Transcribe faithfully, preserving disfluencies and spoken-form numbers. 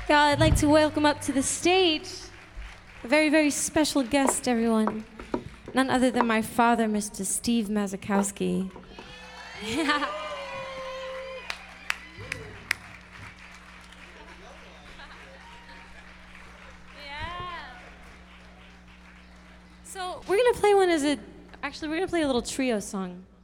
Now I'd like to welcome up to the stage a very, very special guest, everyone. None other than my father, Mister Steve Mazakowski. Yeah. So we're gonna play one as a, actually we're gonna play a little trio song.